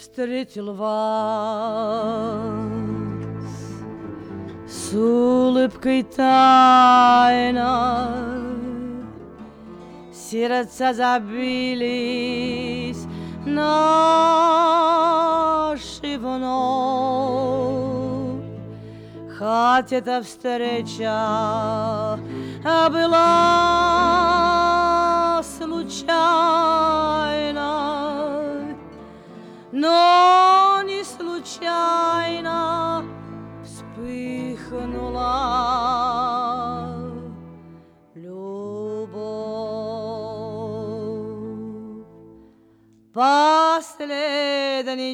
встретил вас с улыбкой тайной, сердца забились наши вновь, хоть эта встреча была случайной, но не случайно вспыхнула любовь. Последний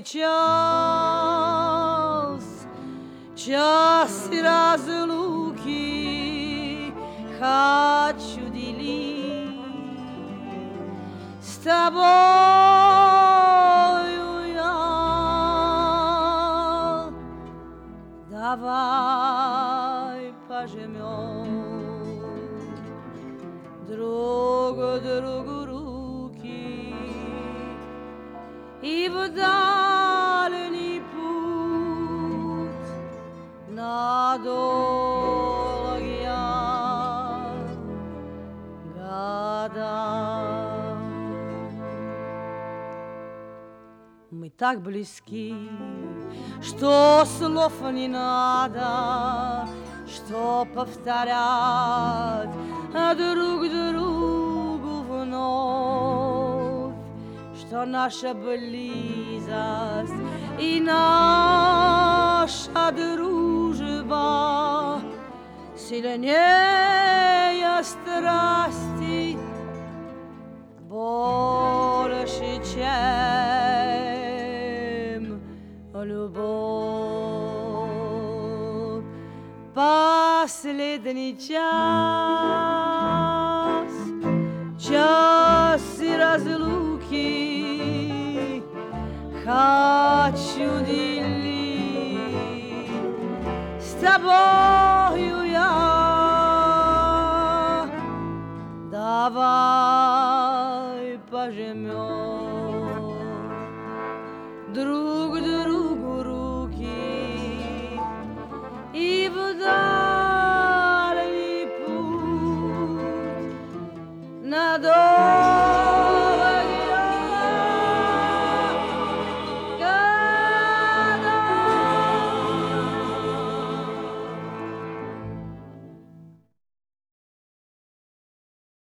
час разлуки хочу делить с тобою я. Давай пожмем друг другу руки и в дальний путь на долгие года. Мы так близки, что слов не надо, что повторять друг другу вновь, что наша близость и наша дружба сильнее страсти, больше, чем любовь. Последний час разлуки хочу делить с тобою я. Давай пожмем друг